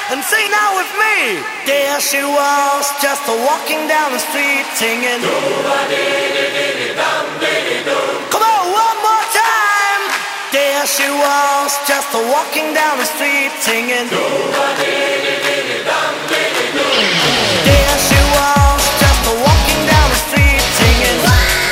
And sing now with me. There she was, just a walking down the street singing. Come on, one more time. There she was, just a walking down the street singing. There she was, just a walking down the street singing.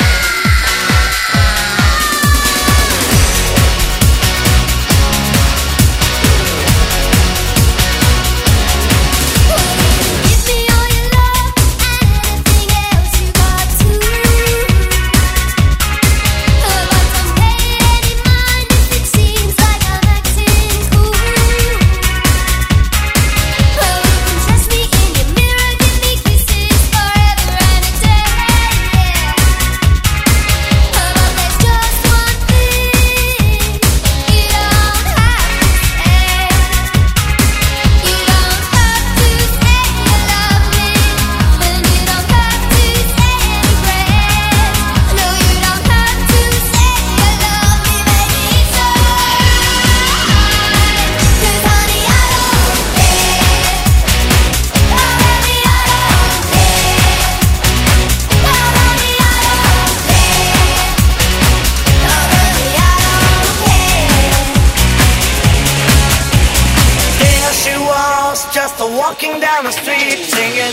Walking down the street singing.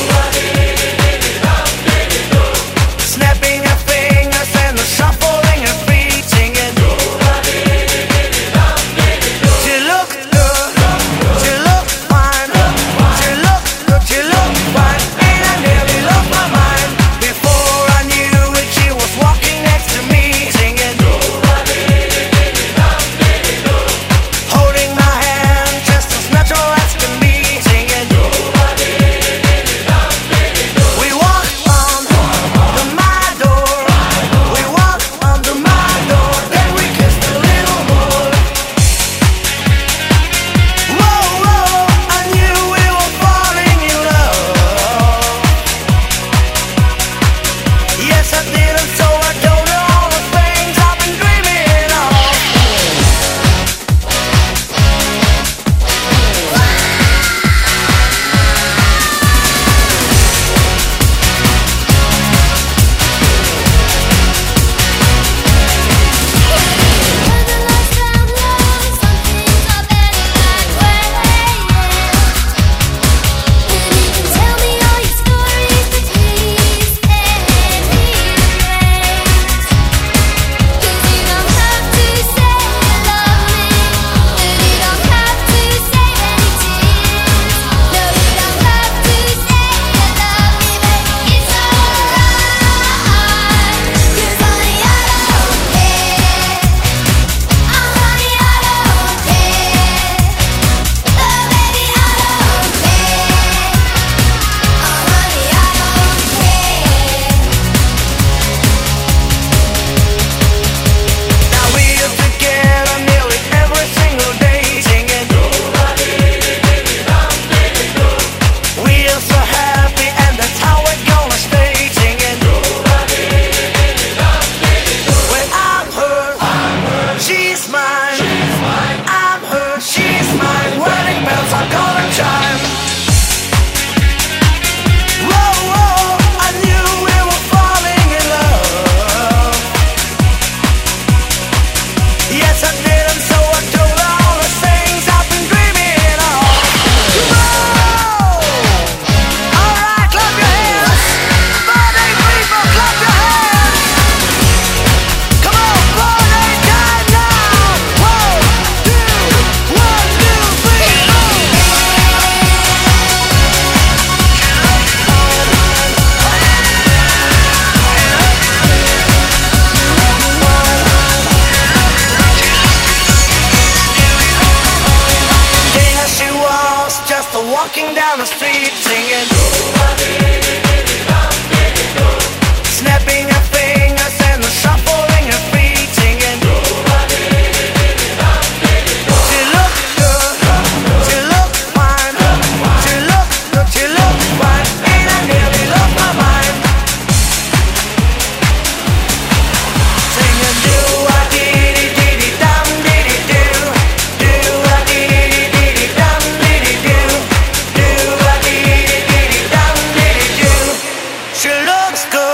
Snapping her fingers and shuffling her feet singing. She looked good, she looked fine. She looked good, she looked fine. And I nearly lost my mind. Before I knew it, she was walking next to me singing. Holding my hand just as natural as can be. Walking down the street singing. Snapping her fingers and shuffling her feet singing. She looked good, she looked fine. She looked good, she looked fine. And I nearly lost my mind. Singing do-a-dee-dee-dee-dee-dum-dee-dee-doo. Do-a-dee-dee-dee-dee-dum-dee-dee-doo. She looks good.